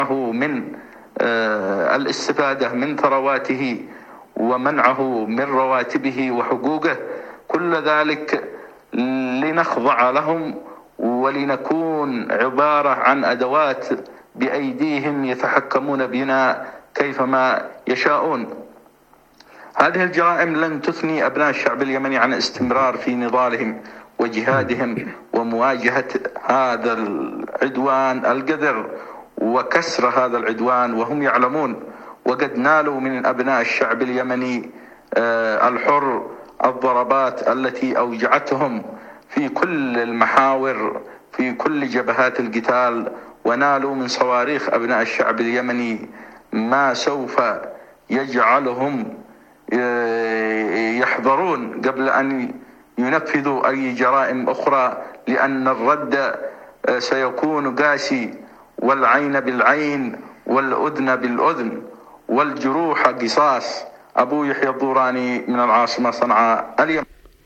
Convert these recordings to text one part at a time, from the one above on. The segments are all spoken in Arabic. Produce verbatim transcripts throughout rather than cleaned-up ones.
من الاستفادة من ثرواته ومنعه من رواتبه وحقوقه، كل ذلك لنخضع لهم ولنكون عبارة عن أدوات بأيديهم يتحكمون بنا كيفما يشاءون. هذه الجرائم لن تثني أبناء الشعب اليمني عن استمرار في نضالهم وجهادهم ومواجهة هذا العدوان القذر وكسر هذا العدوان، وهم يعلمون وقد نالوا من أبناء الشعب اليمني الحر الضربات التي أوجعتهم في كل المحاور في كل جبهات القتال، ونالوا من صواريخ أبناء الشعب اليمني ما سوف يجعلهم يحذرون قبل أن ينفذوا أي جرائم أخرى، لأن الرد سيكون قاسي، والعين بالعين والأذن بالأذن والجروح قصاص. أبو يحيى الضوراني من العاصمة صنعاء اليمن.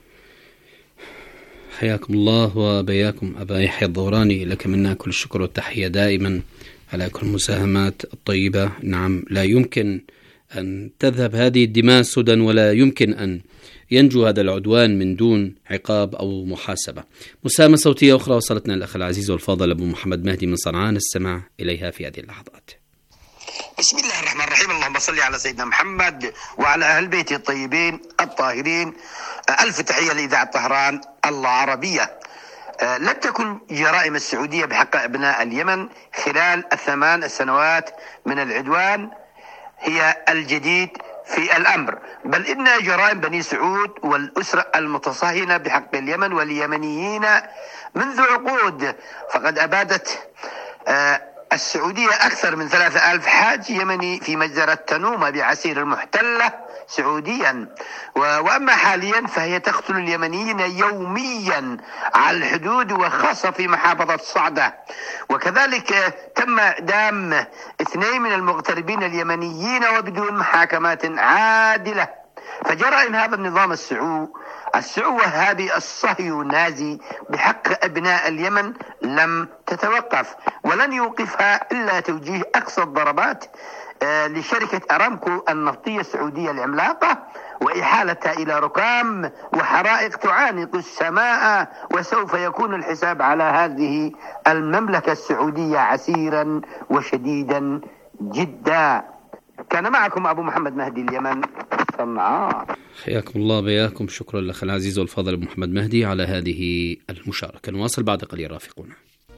حياكم الله وبياكم أبا يحيى الضوراني، لك منا كل الشكر والتحية دائما على كل المساهمات الطيبة. نعم، لا يمكن أن تذهب هذه الدماء سدى، ولا يمكن أن ينجو هذا العدوان من دون عقاب أو محاسبة. مساهمة صوتية أخرى وصلتنا الأخ العزيز والفاضل أبو محمد مهدي من صنعاء، نستمع إليها في هذه اللحظات. بسم الله الرحمن الرحيم. اللهم صل على سيدنا محمد وعلى أهل بيته الطيبين الطاهرين. ألف تحية لإذاعة طهران العربية. لن تكن جرائم السعودية بحق أبناء اليمن خلال الثمان السنوات من العدوان هي الجديد في الأمر، بل إن جرائم بني سعود والأسرة المتصهنة بحق اليمن واليمنيين منذ عقود، فقد أبادت السعودية أكثر من ثلاثة آلاف حاج يمني في مجزرة تنومة بعسير المحتلة سعوديا، وأما حاليا فهي تقتل اليمنيين يوميا على الحدود وخاصة في محافظة صعدة. وكذلك تم إعدام اثنين من المغتربين اليمنيين وبدون محاكمات عادلة. فجرائم هذا النظام السعو السعو وهابي الصهيونازي بحق أبناء اليمن لم تتوقف، ولن يوقفها إلا توجيه أقصى الضربات لشركة أرامكو النفطية السعودية العملاقة وإحالتها إلى ركام وحرائق تعانق السماء، وسوف يكون الحساب على هذه المملكة السعودية عسيرا وشديدا جدا. كان معكم أبو محمد مهدي اليمن صنعاء. حياكم الله بياكم. شكرا لك العزيز والفاضل أبو محمد مهدي على هذه المشاركة. نواصل بعد قليل رافقونا.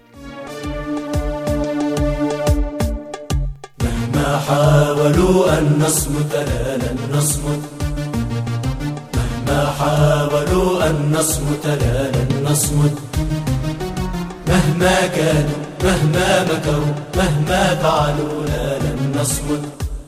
مهما حاولوا أن نصمت لا لن نصمت، مهما حاولوا أن نصمت لا لن نصمت، مهما كانوا مهما مكروا مهما فعلوا لا لن نصمت،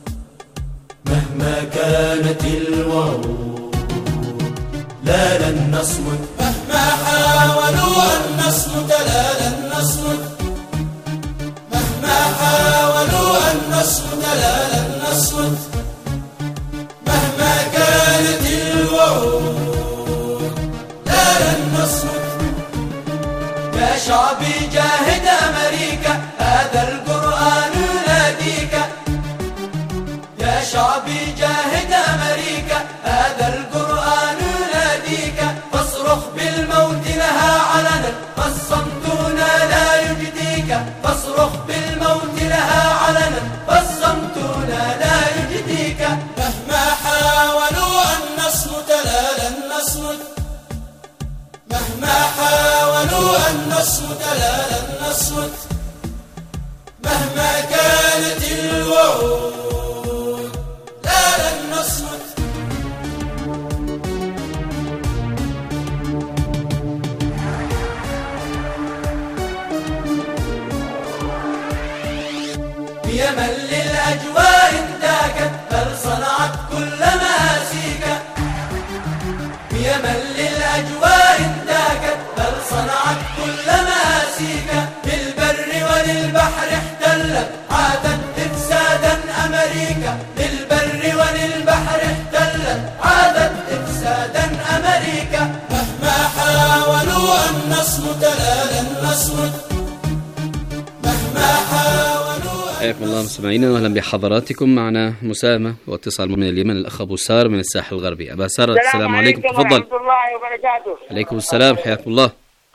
مهما كانت الوعود لا لن نصمت، مهما حاولوا أن نصمت لا لن نصمت، مهما حاولوا أن نصمت لا لن نصمت، مهما كانت الوعود لا لن نصمت. يا شعبي جاهد أمريكا هذا القرآن يناديك، يا شعبي جاهد أمريكا هذا القرآن يناديك، فاصرخ بالموت لها علنا فالصمت لا يجديك، فاصرخ بالموت لها علنا فالصمت لا يجديك. مهما حاولوا أن نصمت لا لن نصمت، مهما حاولوا أن نصمت لا لن نصمت، مهما كانت الوعود لا لن نصمت. يمن للأجواء انتاكت بل صنعت كل مآسيك، يمن للأجواء انتاكت بل صنعت كل مآسيك، للبر وللبحر احتلت عادت إفسادا أمريكا، للبر وللبحر احتلت عادت إفسادا أمريكا. مهما حاولوا أن نصمت لا لن نصمت، مهما حاولوا حياكم الله مستمعينا واهلا بحضراتكم. معنا مساهمة واتصال من اليمن الأخ أبو سار من الساحل الغربي. أبا سار السلام, السلام عليكم. تفضل. ورحمة الله وبركاته. عليكم السلام حياكم الله.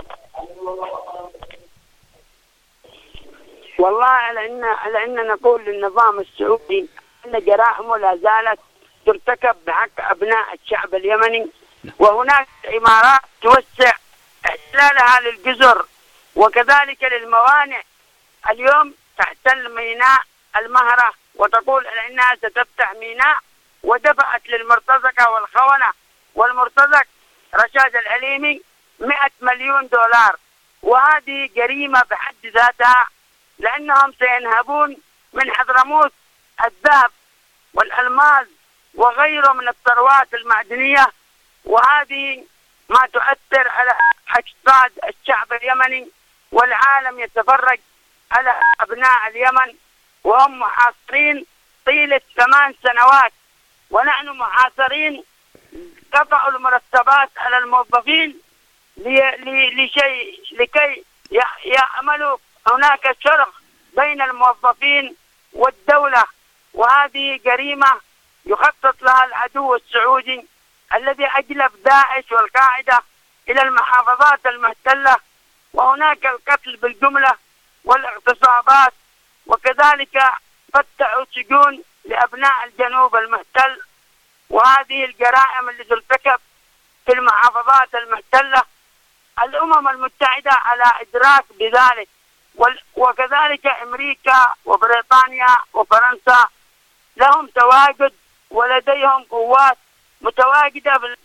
والله لأن لأن نقول للنظام السعودي أن جرائمه لا زالت ترتكب بحق أبناء الشعب اليمني، وهناك إمارات توسع احتلالها للجزر وكذلك للموانئ. اليوم تحتل ميناء المهرة وتقول أنها ستفتح ميناء، ودفعت للمرتزقة والخونة والمرتزق رشاد العليمي مئة مليون دولار، وهذه جريمة بحد ذاتها، لأنهم سينهبون من حضرموت الذهب والألماس وغيره من الثروات المعدنية، وهذه ما تؤثر على اقتصاد الشعب اليمني، والعالم يتفرج على أبناء اليمن وهم محاصرين طيلة ثمان سنوات، ونحن محاصرين. قطعوا المرتبات على الموظفين لشيء لكي يعملوا هناك شرخ بين الموظفين والدولة، وهذه جريمة يخطط لها العدو السعودي الذي أجلب داعش والقاعدة إلى المحافظات المحتلة، وهناك القتل بالجملة والاغتصابات، وكذلك فتحوا سجون لأبناء الجنوب المحتل. وهذه الجرائم اللي ترتكب في المحافظات المحتلة الأمم المتحدة على إدراك بذلك، وكذلك أمريكا وبريطانيا وفرنسا لهم تواجد ولديهم قوات متواجدة بال...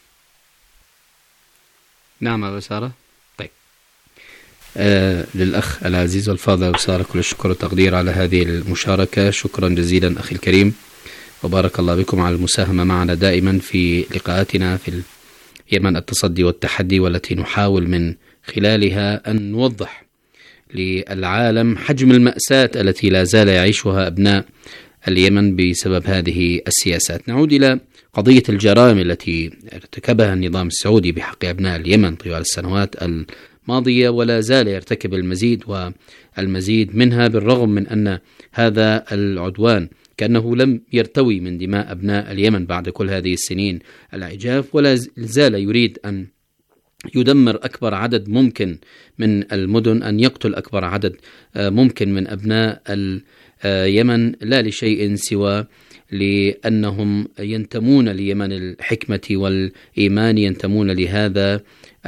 نعم أبو سارة. طيب آه للأخ العزيز والفاضل أبو سارة كل الشكر والتقدير على هذه المشاركة. شكرا جزيلا أخي الكريم، وبارك الله بكم على المساهمة معنا دائما في لقاءاتنا في اليمن التصدي والتحدي، والتي نحاول من خلالها أن نوضح للعالم حجم المأساة التي لا زال يعيشها أبناء اليمن بسبب هذه السياسات. نعود إلى قضية الجرائم التي ارتكبها النظام السعودي بحق أبناء اليمن طوال السنوات الماضية، ولا زال يرتكب المزيد والمزيد منها، بالرغم من أن هذا العدوان كأنه لم يرتوي من دماء أبناء اليمن بعد كل هذه السنين العجاف، ولا زال يريد أن يدمر أكبر عدد ممكن من المدن، أن يقتل أكبر عدد ممكن من أبناء اليمن، لا لشيء سوى لأنهم ينتمون ليمن الحكمة والإيمان، ينتمون لهذا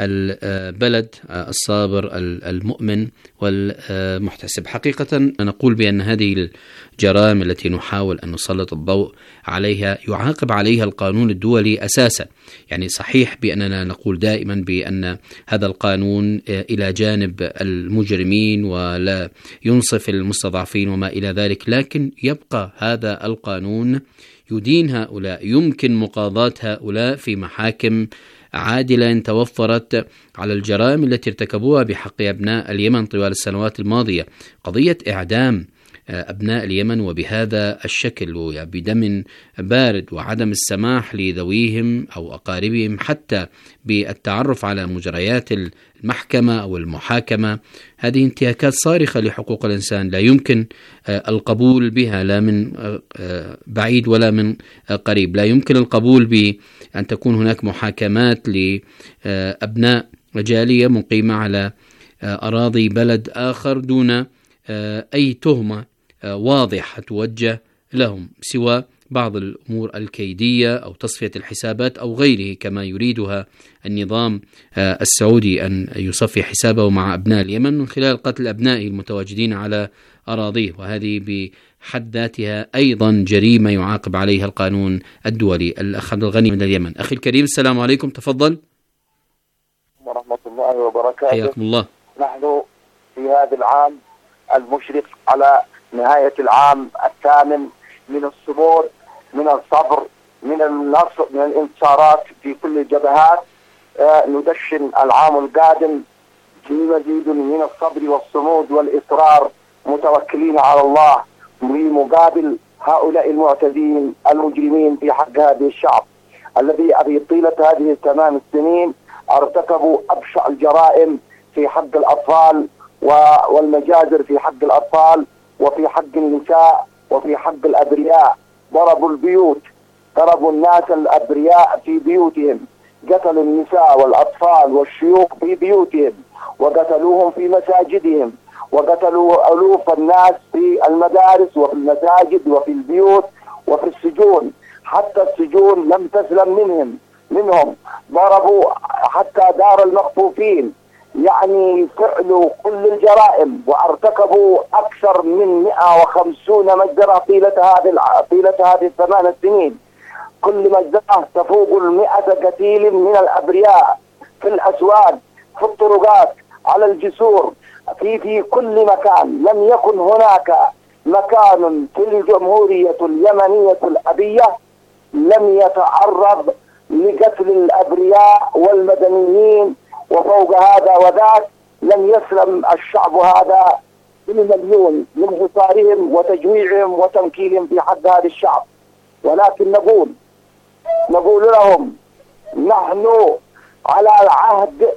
البلد الصابر المؤمن والمحتسب. حقيقة نقول بأن هذه الجرائم التي نحاول أن نسلط الضوء عليها يعاقب عليها القانون الدولي أساسا. يعني صحيح بأننا نقول دائما بأن هذا القانون إلى جانب المجرمين ولا ينصف المستضعفين وما إلى ذلك، لكن يبقى هذا القانون يدين هؤلاء، يمكن مقاضاة هؤلاء في محاكم عادلة توفرت على الجرائم التي ارتكبوها بحق أبناء اليمن طوال السنوات الماضية. قضية إعدام أبناء اليمن وبهذا الشكل وبدم بارد وعدم السماح لذويهم أو أقاربهم حتى بالتعرف على مجريات المحكمة أو المحاكمة، هذه انتهاكات صارخة لحقوق الإنسان لا يمكن القبول بها، لا من بعيد ولا من قريب. لا يمكن القبول بأن تكون هناك محاكمات لأبناء جالية مقيمة على أراضي بلد آخر دون أي تهمة واضحة توجه لهم سوى بعض الأمور الكيدية أو تصفية الحسابات أو غيره، كما يريدها النظام السعودي أن يصفي حسابه مع أبناء اليمن من خلال قتل أبنائه المتواجدين على أراضيه، وهذه بحد ذاتها أيضا جريمة يعاقب عليها القانون الدولي. الأخ عبد الغني من اليمن. أخي الكريم السلام عليكم، تفضل. ورحمة الله وبركاته. حياكم الله. نحن في هذا العام المشرف على نهاية العام الثامن من الصمود، من الصبر، من النصر، من الانتصارات في كل الجبهات، آه ندشن العام القادم في مزيد من الصبر والصمود والإصرار، متوكلين على الله لمقابل هؤلاء المعتدين المجرمين في حق هذه الشعب الذي في طيلة هذه الثمان سنين ارتكبوا أبشع الجرائم في حق الأطفال والمجازر في حق الأطفال، وفي حق النساء وفي حق الأبرياء. ضربوا البيوت، ضربوا الناس الأبرياء في بيوتهم، قتلوا النساء والأطفال والشيوخ في بيوتهم، وقتلوهم في مساجدهم، وقتلوا ألوف الناس في المدارس وفي المساجد وفي البيوت وفي السجون. حتى السجون لم تسلم منهم منهم ضربوا حتى دار المخطوفين. يعني فعلوا كل الجرائم وارتكبوا أكثر من مئة وخمسين مجزرة طيلة هذه طيلة هذه الثمان سنين. كل مجزرة تفوق المئة قتيل من الأبرياء في الأسواق، في الطرقات، على الجسور، في في كل مكان. لم يكن هناك مكان في الجمهورية اليمنية الأبية لم يتعرض لقتل الأبرياء والمدنيين. وفوق هذا وذاك لم يسلم الشعب هذا بالمليون من حصارهم وتجويعهم وتمكينهم في حق هذا الشعب. ولكن نقول نقول لهم نحن على العهد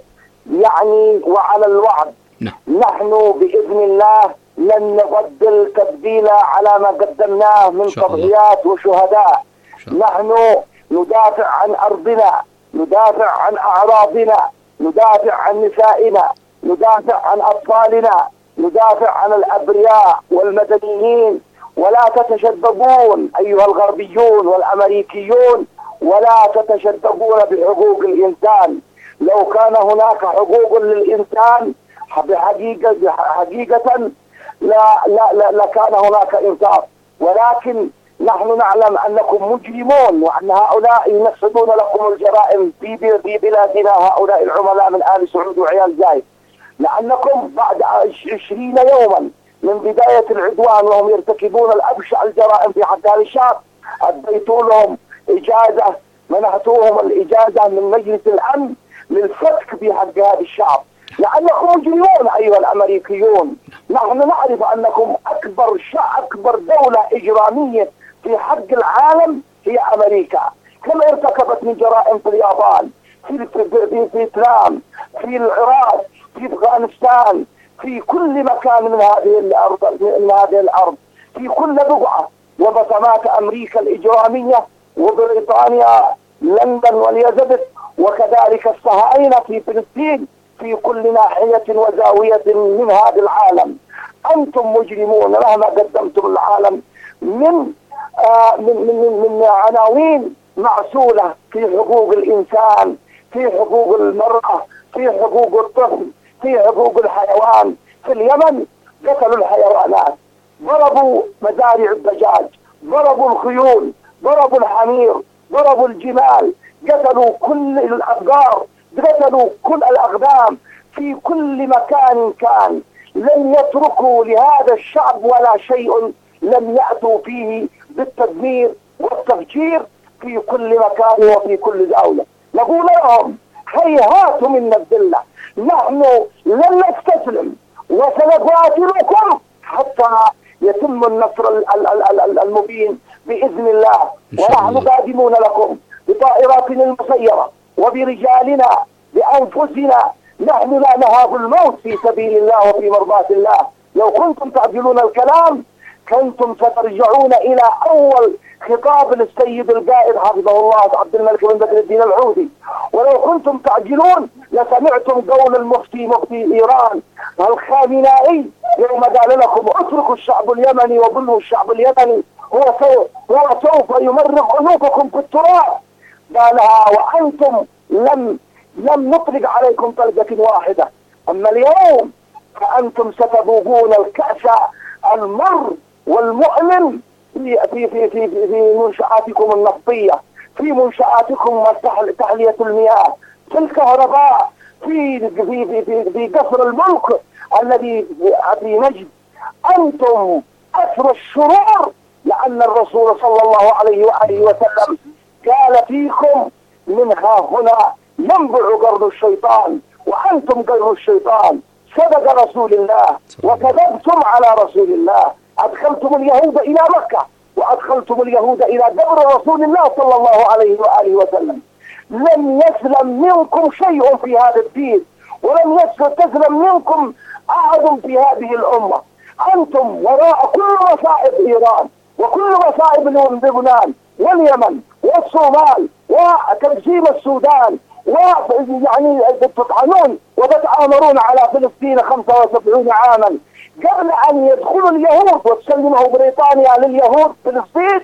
يعني وعلى الوعد. نحن بإذن الله لن نبدل تبديلا على ما قدمناه من تضحيات وشهداء. نحن ندافع عن أرضنا، ندافع عن أعراضنا، ندافع عن نسائنا، ندافع عن أطفالنا، ندافع عن الأبرياء والمدنيين. ولا تتشدقون أيها الغربيون والأمريكيون، ولا تتشدقون بحقوق الإنسان. لو كان هناك حقوق للإنسان بحقيقة حقيقة لا لا لا لكان هناك إنصاف. ولكن نحن نعلم أنكم مجرمون، وأن هؤلاء ينفذون لكم الجرائم في في بلادنا، هؤلاء العملاء من آل سعود وعيال زايد. لأنكم بعد عشرين يوما من بداية العدوان وهم يرتكبون الأبشع الجرائم في حق هذا الشعب، أديتوا لهم إجازة، منحتوهم الإجازة من مجلس الأمن للفتك في حق هذا الشعب، لأنكم مجرمون أيها الأمريكيون. نحن نعرف أنكم أكبر شعب، أكبر دولة إجرامية في حق العالم هي أمريكا. كم ارتكبت من جرائم في اليابان، في في فيتنام، في العراق، في أفغانستان، في كل مكان من هذه الأرض من هذه الأرض في كل بقعة. وبصمات أمريكا الإجرامية وبريطانيا لندن واليزبث، وكذلك الصهاينة في فلسطين، في كل ناحية وزاوية من هذا العالم. أنتم مجرمون مهما قدمتم العالم من آه من, من, من عناوين معسولة في حقوق الإنسان، في حقوق المرأة، في حقوق الطفل، في حقوق الحيوان. في اليمن قتلوا الحيوانات، ضربوا مزارع الدجاج، ضربوا الخيول، ضربوا الحمير، ضربوا الجمال، قتلوا كل الأبقار، قتلوا كل الأغنام في كل مكان كان. لم يتركوا لهذا الشعب ولا شيء لم يأتوا فيه بالتدمير والتفجير في كل مكان وفي كل دولة. نقول لهم هيهات من الذلة، نحن لن نستسلم وسنقاتلكم حتى يتم النصر المبين بإذن الله. ونحن قادمون لكم بطائراتنا المسيرة وبرجالنا بأنفسنا. نحن لا نهاب الموت في سبيل الله وفي مرضاة الله. لو كنتم تعجلون الكلام كنتم سترجعون إلى أول خطاب للسيد القائد حفظه الله عبد الملك بن بدر الدين العودي. ولو كنتم تعجلون لسمعتم قول المفتي مفتي إيران الخامنائي يوم قال لكم اتركوا الشعب اليمني وظلموا الشعب اليمني، هو سوف, هو سوف يمرغ عنقكم في التراب. قالها وأنتم لم لم نطلق عليكم طلقة واحدة. أما اليوم فأنتم ستذوقون الكأس المر والمؤلم في في في في, في منشآتكم النفطية، في منشآتكم تحلية المياه، في الكهرباء، في في في في, في قصر الملك الذي في نجد. أنتم أثر الشرور، لأن الرسول صلى الله عليه وآله وسلم قال فيكم منها هنا ينبع قرن الشيطان وأنتم قرن الشيطان. صدق رسول الله وكذبتم على رسول الله. أدخلتم اليهود إلى مكة وأدخلتم اليهود إلى قبر رسول الله صلى الله عليه وآله وسلم. لم يسلم منكم شيء في هذا الدين، ولم يسلم منكم أحد في هذه الأمة. أنتم وراء كل مصائب إيران وكل مصائب لبنان واليمن والصومال وتقسيم السودان، ويعني تطعنون وتتآمرون على فلسطين خمسة وسبعين عاما قبل أن يدخلوا اليهود وتسلمه بريطانيا لليهود فلسطين.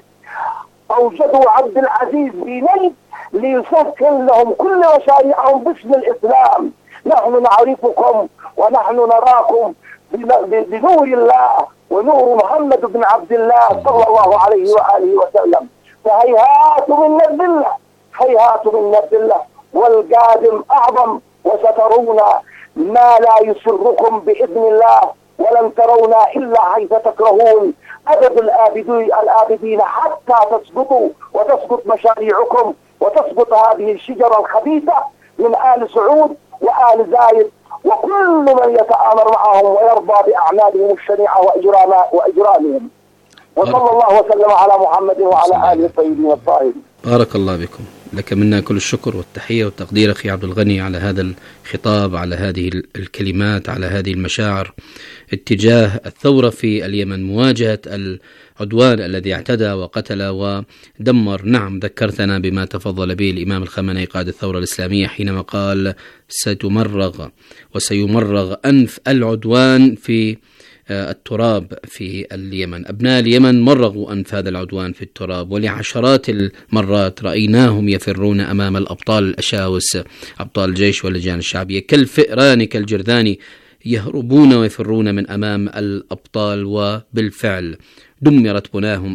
أوجدوا عبد العزيز بن ليسكن لهم كل مشاريعهم باسم الإسلام. نحن نعرفكم ونحن نراكم بنور الله ونور محمد بن عبد الله صلى الله عليه وآله وسلم. فهيهات من الذلة، هيهات من الذلة، والقادم أعظم، وسترون ما لا يسركم بإذن الله، ولن ترون إلا حيث تكرهون أبد الآبدين الآبدين حتى تسقطوا وتسقط مشاريعكم وتسقط هذه الشجرة الخبيثة من آل سعود وآل زايد وكل من يتآمر معهم ويرضى بأعمالهم الشنيعة وإجرامهم. وصلى الله وسلم على محمد وعلى آله الطيبين الطاهرين. بارك الله بكم. لك منا كل الشكر والتحية والتقدير أخي عبد الغني على هذا الخطاب، على هذه الكلمات، على هذه المشاعر اتجاه الثورة في اليمن، مواجهة العدوان الذي اعتدى وقتل ودمر. نعم، ذكرتنا بما تفضل به الإمام الخامنئي قائد الثورة الإسلامية حينما قال ستمرغ وسيمرغ أنف العدوان في التراب في اليمن. أبناء اليمن مرغوا أنف هذا العدوان في التراب، ولعشرات المرات رأيناهم يفرون أمام الأبطال الأشاوس، أبطال الجيش واللجان الشعبية، كالفئران كالجرذان يهربون ويفرون من أمام الأبطال. وبالفعل دمرت بناهم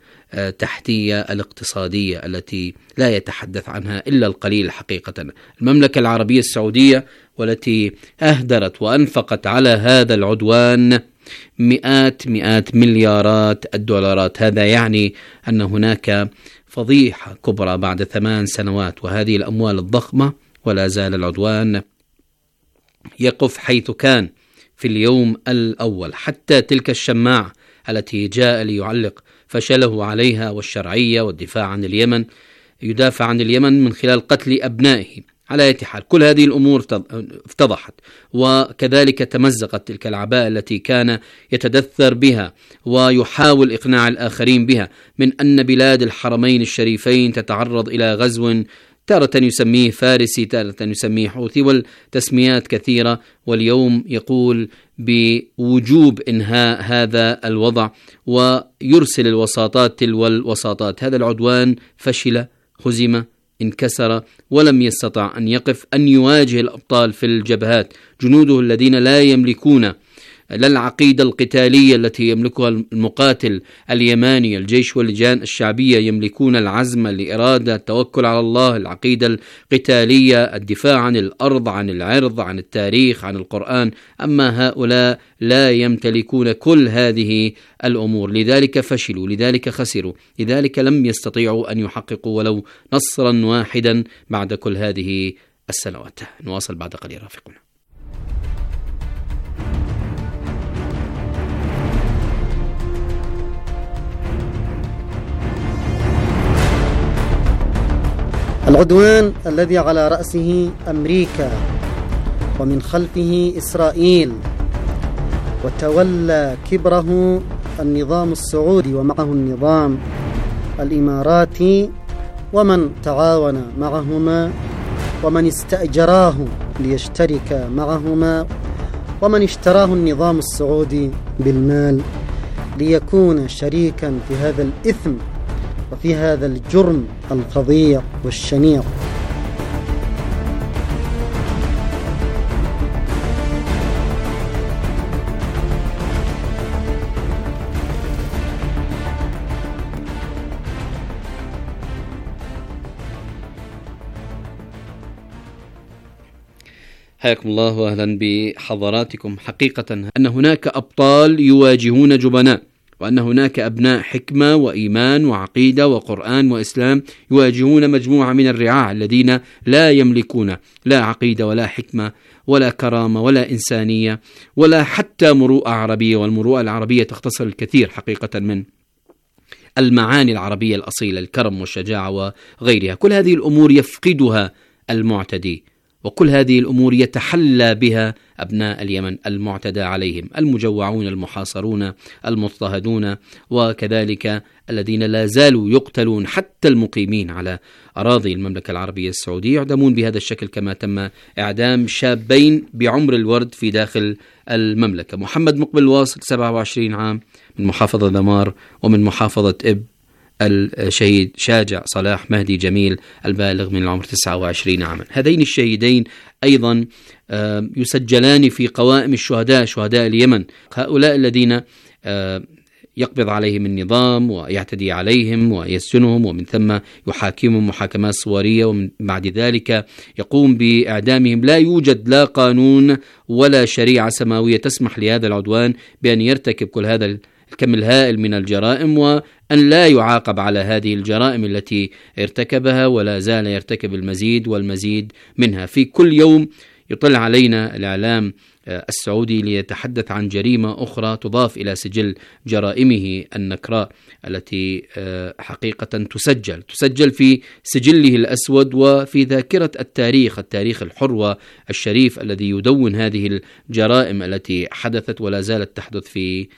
التحتية الاقتصادية التي لا يتحدث عنها إلا القليل حقيقة. المملكة العربية السعودية والتي أهدرت وأنفقت على هذا العدوان مئات مئات مليارات الدولارات. هذا يعني أن هناك فضيحة كبرى بعد ثمان سنوات وهذه الأموال الضخمة، ولا زال العدوان يقف حيث كان في اليوم الأول. حتى تلك الشماعة التي جاء ليعلق فشله عليها والشرعية والدفاع عن اليمن، يدافع عن اليمن من خلال قتل أبنائه. على أي حال كل هذه الأمور افتضحت، وكذلك تمزقت تلك العباءة التي كان يتدثر بها ويحاول إقناع الآخرين بها من أن بلاد الحرمين الشريفين تتعرض إلى غزو تارة يسميه فارسي، تارة يسميه حوثي، والتسميات كثيرة. واليوم يقول بوجوب إنهاء هذا الوضع ويرسل الوساطات تلو الوساطات. هذا العدوان فشل، هزم، انكسر، ولم يستطع أن يقف، أن يواجه الأبطال في الجبهات، جنوده الذين لا يملكون لا العقيدة القتالية التي يملكها المقاتل اليماني، الجيش واللجان الشعبية يملكون العزم، الإرادة، التوكل على الله، العقيدة القتالية، الدفاع عن الأرض، عن العرض، عن التاريخ، عن القرآن. أما هؤلاء لا يمتلكون كل هذه الأمور، لذلك فشلوا، لذلك خسروا، لذلك لم يستطيعوا أن يحققوا ولو نصرا واحدا بعد كل هذه السنوات. نواصل بعد قليل رافقنا. العدوان الذي على رأسه أمريكا ومن خلفه إسرائيل، وتولى كبره النظام السعودي ومعه النظام الإماراتي ومن تعاون معهما ومن استأجراه ليشترك معهما ومن اشتراه النظام السعودي بالمال ليكون شريكا في هذا الإثم وفي هذا الجرم الفظيع والشنيع. حياكم الله وأهلا بحضراتكم. حقيقة أن هناك أبطال يواجهون جبناء، وأن هناك أبناء حكمة وإيمان وعقيدة وقرآن وإسلام يواجهون مجموعة من الرعاع الذين لا يملكون لا عقيدة ولا حكمة ولا كرامة ولا إنسانية ولا حتى مروءة عربية. والمروءة العربية تختصر الكثير حقيقة من المعاني العربية الأصيلة، الكرم والشجاعة وغيرها. كل هذه الأمور يفقدها المعتدي، وكل هذه الأمور يتحلى بها أبناء اليمن المعتدى عليهم، المجوعون المحاصرون المضطهدون، وكذلك الذين لا زالوا يقتلون، حتى المقيمين على أراضي المملكة العربية السعودية يعدمون بهذا الشكل، كما تم إعدام شابين بعمر الورد في داخل المملكة. محمد مقبل واصل سبعة وعشرين عام من محافظة دمار، ومن محافظة إب الشهيد شاجع صلاح مهدي جميل البالغ من العمر تسعة وعشرين عاما. هذين الشهيدين أيضا يسجلان في قوائم الشهداء، شهداء اليمن. هؤلاء الذين يقبض عليهم النظام ويعتدي عليهم ويسجنهم، ومن ثم يحاكمهم محاكمات صورية، ومن بعد ذلك يقوم بإعدامهم. لا يوجد لا قانون ولا شريعة سماوية تسمح لهذا العدوان بأن يرتكب كل هذا الكم الهائل من الجرائم، وأن لا يعاقب على هذه الجرائم التي ارتكبها، ولا زال يرتكب المزيد والمزيد منها. في كل يوم يطلع علينا الإعلام السعودي ليتحدث عن جريمة أخرى تضاف إلى سجل جرائمه النكراء التي حقيقة تسجل تسجل في سجله الأسود وفي ذاكرة التاريخ التاريخ الحر والشريف الذي يدون هذه الجرائم التي حدثت ولا زالت تحدث في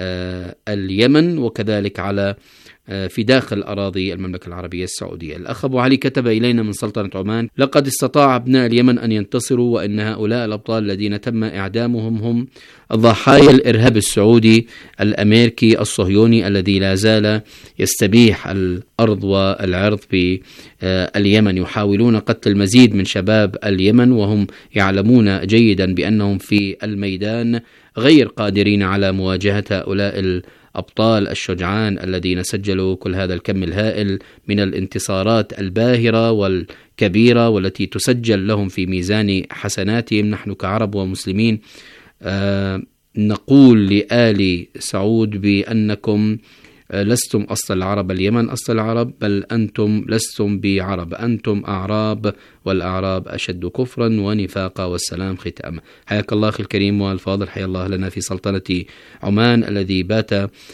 اليمن، وكذلك على في داخل أراضي المملكة العربية السعودية. الأخ أبو علي كتب إلينا من سلطنة عمان: لقد استطاع أبناء اليمن أن ينتصروا، وإن هؤلاء الأبطال الذين تم إعدامهم هم ضحايا الإرهاب السعودي الأمريكي الصهيوني الذي لا زال يستبيح الأرض والعرض في اليمن. يحاولون قتل المزيد من شباب اليمن، وهم يعلمون جيدا بأنهم في الميدان غير قادرين على مواجهة هؤلاء الأبطال الشجعان الذين سجلوا كل هذا الكم الهائل من الانتصارات الباهرة والكبيرة، والتي تسجل لهم في ميزان حسناتهم. نحن كعرب ومسلمين آه نقول لآل سعود بأنكم لستم أصل العرب، اليمن أصل العرب، بل أنتم لستم بعرب، أنتم أعراب، والأعراب أشد كفرا ونفاقا، والسلام ختاما. حياك الله أخي الكريم والفاضل، حيا الله لنا في سلطنة عمان الذي بات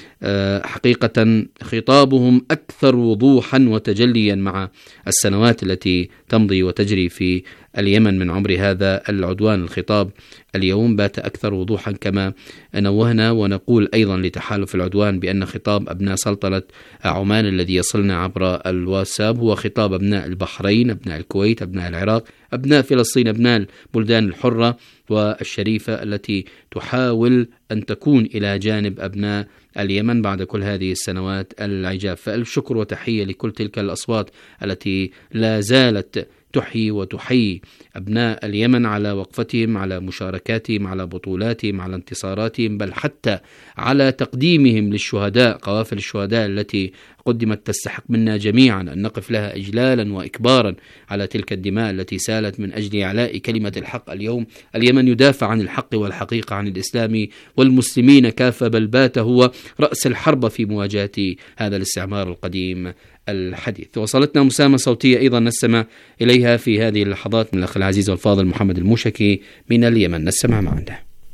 حقيقة خطابهم أكثر وضوحا وتجليا مع السنوات التي تمضي وتجري في اليمن من عمر هذا العدوان. الخطاب اليوم بات أكثر وضوحا، كما نوهنا ونقول أيضا لتحالف العدوان بأن خطاب أبناء سلطنة عمان الذي يصلنا عبر الواتساب هو خطاب أبناء البحرين، أبناء الكويت، أبناء العراق، أبناء فلسطين، أبناء البلدان الحرة والشريفة التي تحاول أن تكون إلى جانب أبناء اليمن بعد كل هذه السنوات العجاف. فالشكر وتحية لكل تلك الأصوات التي لا زالت تحيي وتحيي أبناء اليمن على وقفتهم، على مشاركاتهم، على بطولاتهم، على انتصاراتهم، بل حتى على تقديمهم للشهداء. قوافل الشهداء التي قدمت تستحق منا جميعا أن نقف لها إجلالا وإكبارا على تلك الدماء التي سالت من أجل إعلاء كلمة الحق. اليوم اليمن يدافع عن الحق والحقيقة، عن الإسلام والمسلمين كافة، بل بات هو رأس الحرب في مواجهة هذا الاستعمار القديم الحديث. وصلتنا مسامة صوتية أيضا نستمع إليها في هذه اللحظات من الأخ العزيز والفاضل محمد الموشكي من اليمن، نستمع معا.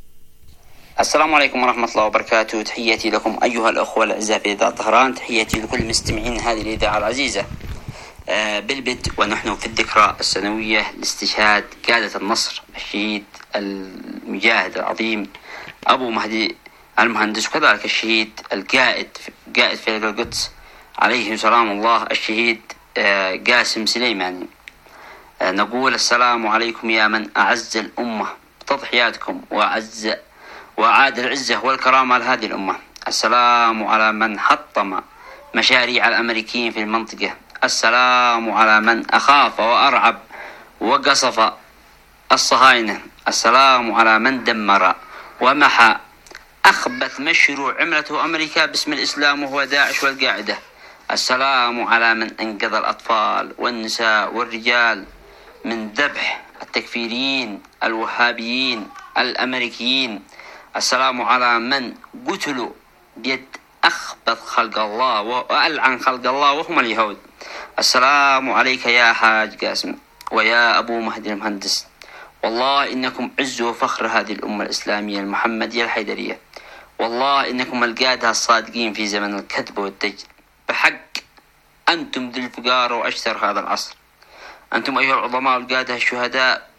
السلام عليكم ورحمة الله وبركاته. تحياتي لكم أيها الأخوة الأعزاء في إذاعة طهران، تحياتي لكل مستمعين هذه الإذاعة العزيزة. آه بالبدء ونحن في الذكرى السنوية لاستشهاد قادة النصر الشهيد المجاهد العظيم أبو مهدي المهندس، وكذلك الشهيد القائد قائد في القدس عليه سلام الله الشهيد آه قاسم سليماني. آه نقول السلام عليكم يا من أعز الأمة بتضحياتكم وأعز وأعاد العزة والكرامة لهذه الأمة. السلام على من حطم مشاريع الأمريكيين في المنطقة. السلام على من أخاف وأرعب وقصف الصهاينة. السلام على من دمر ومحى أخبث مشروع عملته أمريكا باسم الإسلام وهو داعش والقاعدة. السلام على من أنقذ الأطفال والنساء والرجال من ذبح التكفيريين الوهابيين الأمريكيين. السلام على من قتلوا بيد أخبث خلق الله وألعن خلق الله وهم اليهود. السلام عليك يا حاج قاسم ويا أبو مهدي المهندس، والله إنكم عز وفخر هذه الأمة الإسلامية المحمدية الحيدرية، والله إنكم القادة الصادقين في زمن الكذب والدجل. بحق أنتم ذي الفقار وأشتر هذا العصر، أنتم أيها العظماء والقادة الشهداء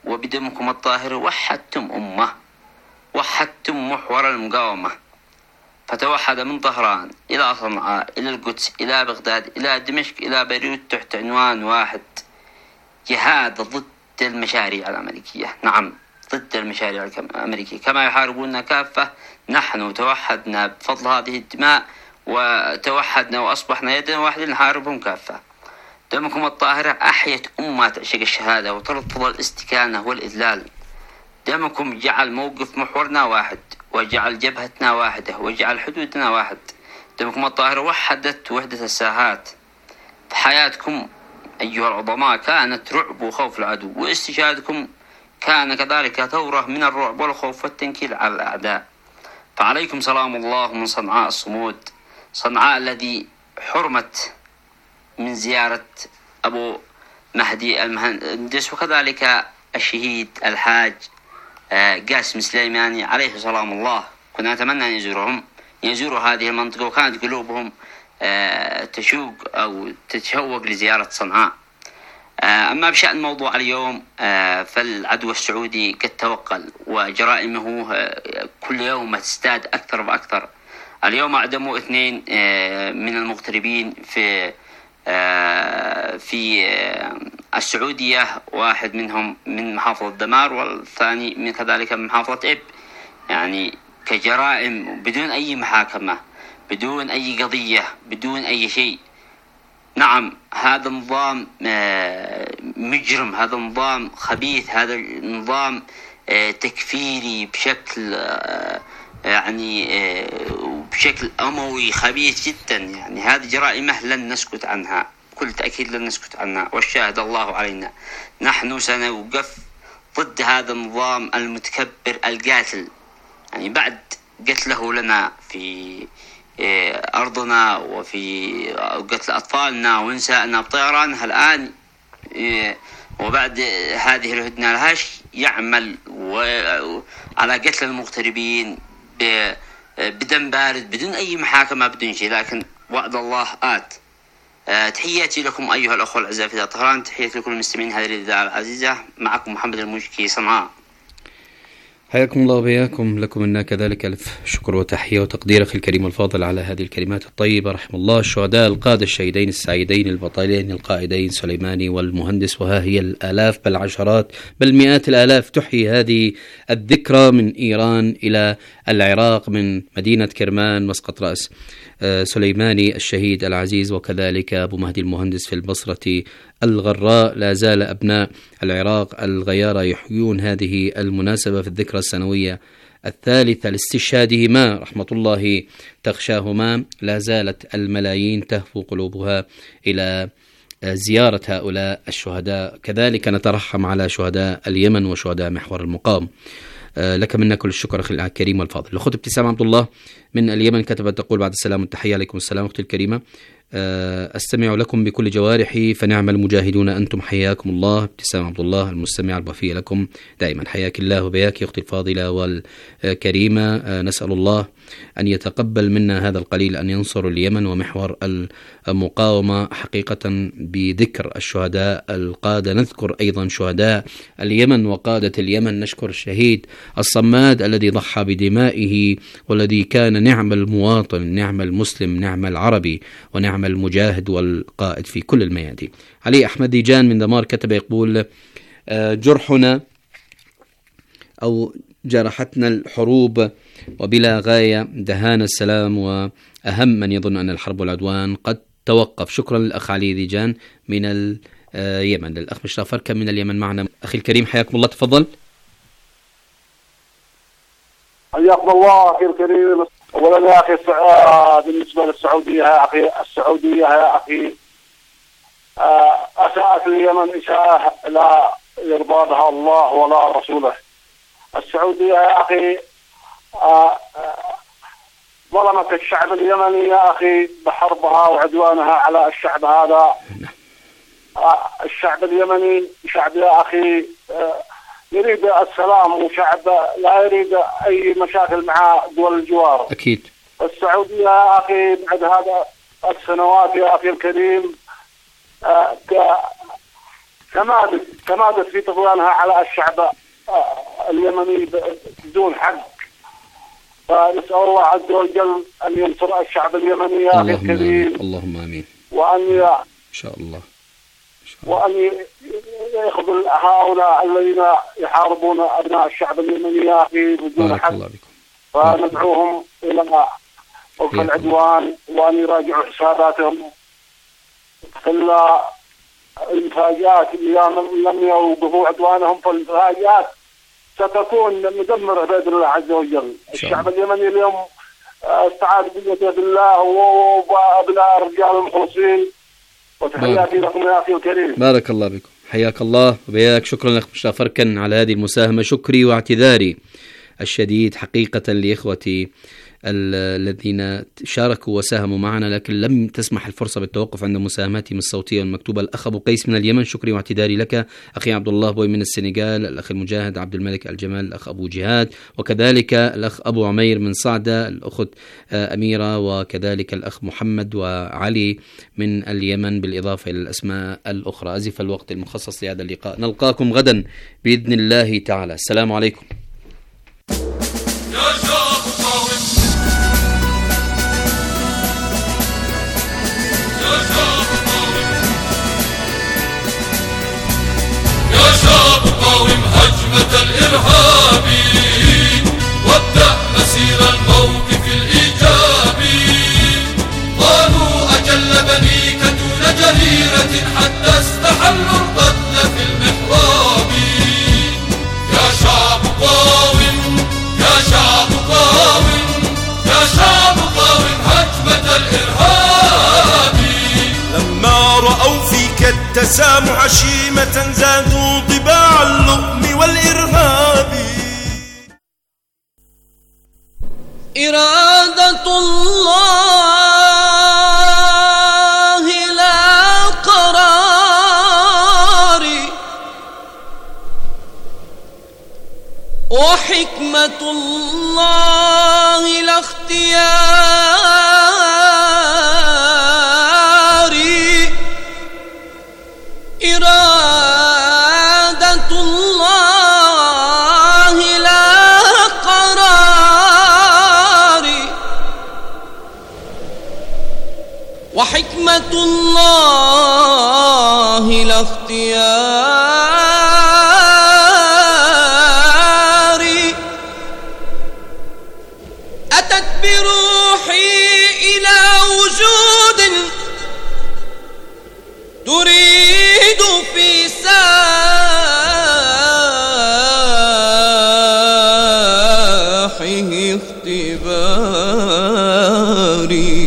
وبدمكم الطاهر وحدتم أمة، وحدتم محور المقاومة، فتوحد من طهران إلى صنعاء إلى القدس إلى بغداد إلى دمشق إلى بيروت تحت عنوان واحد: جهاد ضد المشاريع الأمريكية. نعم، ضد المشاريع الأمريكية. كما يحاربوننا كافة، نحن توحدنا بفضل هذه الدماء، وتوحدنا وأصبحنا يدا واحدة نحاربهم كافة. دمكم الطاهرة أحيت أمة تعشق الشهادة وترفض الاستكانة والإذلال. دمكم جعل موقف محورنا واحد، وجعل جبهتنا واحدة، وجعل حدودنا واحد. دمكم الطاهرة وحدت وحدة الساحات. حياتكم أيها العظماء كانت رعب وخوف العدو، واستشهادكم كان كذلك ثورة من الرعب والخوف والتنكيل على الأعداء. فعليكم سلام الله من صنعاء الصمود، صنعاء الذي حرمت من زيارة أبو مهدي المهندس، وكذلك الشهيد الحاج قاسم سليماني عليه سلام الله. كنا نتمنى أن يزورهم يزوروا هذه المنطقة، وكانت قلوبهم تشوق أو تتشوق لزيارة صنعاء. أما بشأن موضوع اليوم، فالعدو السعودي قد توقل، وجرائمه كل يوم تزداد أكثر وأكثر. اليوم أعدموا اثنين من المغتربين في في السعودية، واحد منهم من محافظة دمار والثاني من كذلك من محافظة إب، يعني كجرائم بدون أي محاكمة، بدون أي قضية، بدون أي شيء. نعم، هذا نظام مجرم، هذا نظام خبيث، هذا نظام تكفيري بشكل يعني بشكل أموي خبيث جدا. يعني هذه جرائمه لن نسكت عنها، بكل تأكيد لن نسكت عنها، والشاهد الله علينا. نحن سنوقف ضد هذا النظام المتكبر القاتل، يعني بعد قتله لنا في أرضنا وفي قتل أطفالنا ونسائنا بطيرانها الآن، وبعد هذه الهدنة الهش يعمل على قتل المغتربين بدم بارد بدون أي محاكمة بدون شيء. لكن وعد الله آت. تحياتي لكم أيها الأخوة الأعزاء في طهران، تحياتي لكل المستمعين هذه الإذاعة العزيزة. معكم محمد المشكي، صنعاء. حياكم الله وبياكم. لكم منا كذلك ألف شكر وتحية وتقدير أخي الكريم الفاضل على هذه الكلمات الطيبة. رحم الله الشهداء القادة الشهيدين السعيدين البطلين القائدين سليماني والمهندس، وها هي الآلاف بل عشرات بل مئات الآلاف تحيي هذه الذكرى من إيران إلى العراق، من مدينة كرمان مسقط رأس سليماني الشهيد العزيز، وكذلك أبو مهدي المهندس في البصرة الغراء. لا زال أبناء العراق الغيارى يحيون هذه المناسبة في الذكرى السنوية الثالثة لاستشهادهما، رحمة الله تغشاهما. لا زالت الملايين تهفو قلوبها إلى زيارة هؤلاء الشهداء. كذلك نترحم على شهداء اليمن وشهداء محور المقام. لك منا كل الشكر أخي الكريم والفاضل. الأخت ابتسام عبد الله من اليمن كتبت تقول: بعد السلام والتحية. عليكم السلام أختي الكريمة، أستمع لكم بكل جوارحي، فنعم المجاهدون أنتم، حياكم الله. ابتسام عبد الله المستمع الوفي لكم دائما، حياك الله وبياك أختي الفاضلة والكريمة. نسأل الله أن يتقبل منا هذا القليل، أن ينصر اليمن ومحور المقاومة حقيقة بذكر الشهداء القادة. نذكر أيضا شهداء اليمن وقادة اليمن، نشكر الشهيد الصماد الذي ضحى بدمائه، والذي كان نعم المواطن، نعم المسلم، نعم العربي، ونعم المجاهد والقائد في كل الميادين. علي أحمد ديجان من دمار كتب يقول: جرحنا أو جرحتنا الحروب وبلا غاية، دهانا السلام، وأهم من يظن أن الحرب والعدوان قد توقف. شكرا للأخ علي ديجان من اليمن. للأخ مشرف فركة من اليمن معنا. أخي الكريم حياكم الله، تفضل. حياكم الله أخي الكريم. أولا يا أخي بالنسبة للسعودية يا أخي، السعودية يا أخي أساءت اليمن إساءة لا يرضى بها الله ولا رسوله. السعودية يا أخي ظلمت الشعب اليمني يا أخي بحربها وعدوانها على الشعب هذا. الشعب اليمني شعب يا أخي يريد السلام، وشعب لا يريد أي مشاكل مع دول الجوار. أكيد. السعودية يا أخي بعد هذا السنوات يا أخي الكريم تمادت تمادت في طغيانها على الشعب اليمني بدون حق. فنسأل الله عز وجل أن ينصر الشعب اليمني يا أخي الكريم. اللهم آمين. وأن ي... إن شاء الله. وأن يخذل هؤلاء الذين يحاربون أبناء الشعب اليمني يا أخي بدون حق. فندعوهم إلى وقف العدوان وأن يراجعوا حساباتهم. إلا المفاجآت لم يوقفوا عدوانهم، فالمفاجآت ستكون مدمرة بإذن الله عز وجل. الشعب اليمني اليوم استعاد بيته بالله وأبناء الرجال المخلصين. وتحياتي لكم يا أخي الكريم. بارك الله بكم، حياك الله وبياك. شكرا لك مشتاق فركن على هذه المساهمة. شكري واعتذاري الشديد حقيقة لإخوتي الذين شاركوا وساهموا معنا، لكن لم تسمح الفرصة بالتوقف عند مساهماتهم الصوتية والمكتوبة. الأخ أبو قيس من اليمن، شكري واعتذاري لك. أخي عبد الله بوي من السنغال، الأخ المجاهد عبد الملك الجمال، الأخ أبو جهاد، وكذلك الأخ أبو عمير من صعدة، الأخت أميرة، وكذلك الأخ محمد وعلي من اليمن، بالإضافة إلى الأسماء الأخرى. أزف الوقت المخصص لهذا اللقاء. نلقاكم غدا بإذن الله تعالى. السلام عليكم. قاوم هجمة الإرهابي وابدأ مسير الموقف الإيجابي. قالوا أجل بنيك دون جريرة حتى استحلوا القتل في المحراب. يا شعب قاوم، يا شعب قاوم، يا شعب قاوم هجمة الإرهابي. لما رأوا فيك التسامح شيمة زادوا طباع اللؤم والإرهاب. إرادة الله لا قرار، وحكمة الله لا اختيار. إرادة الله لا قرار، وحكمة الله لا اختيار. أتت بروحي إلى وجود تريد في ساحه اختباري.